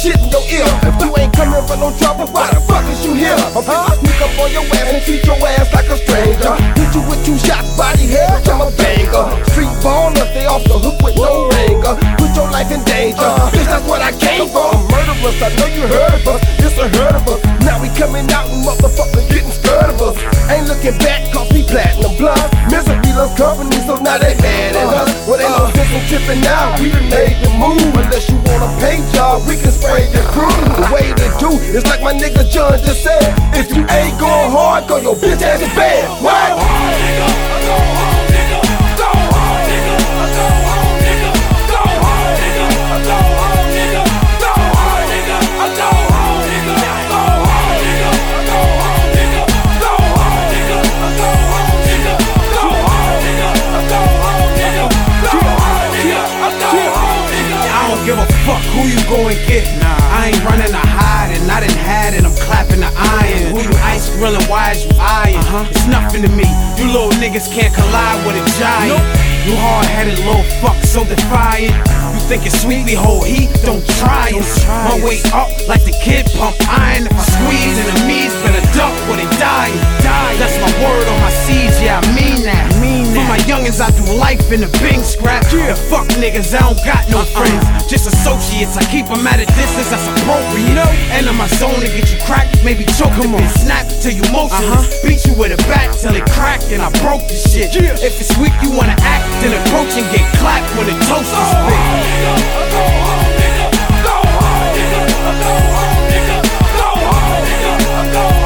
shit in your ear. If you ain't coming for no trouble, why the fuck is you here? I'm finna sneak up on your ass and treat your ass like a stranger. Hit you with 2 shots, body head, I'm a banger. Street baller, stay off the hook with no ringer. Put your life in danger, bitch, that's what I came for. Murderers, I know you heard of us, it's unheard of us. Now we coming out and motherfuckers getting scared of us. Ain't looking back, cause we platinum blood. Misery loves company, so now they mad at us. Well, ain't no sense in tripping now, we done made the move. Unless you want a pay job, we can spray your crew. The way to do is like my nigga John just said. If you ain't going hard, go your bitch ass to bed. What? Give a fuck who you go and get. I ain't running to hide, and I done had it, I'm clapping the iron. Who you ice grilling, why is you eyeing? It's nothing to me, you little niggas can't collide with a giant. You hard-headed little fuck, so defiant. You think it's sweet, we hold heat, don't try it. My way up like the kid pump iron. If I squeeze enemies, better duck or they die. That's my word on my seeds, yeah, I mean that. For my youngins, I do life in the Bing scrap. And fuck niggas, I don't got no friends, just associates. I keep them at a distance, that's appropriate. And in my zone to get you cracked, maybe choke them and snap till you motionless. Beat you with a bat till it cracked and I broke the shit. If it's weak, you wanna act, then approach and get clapped when the toast is big.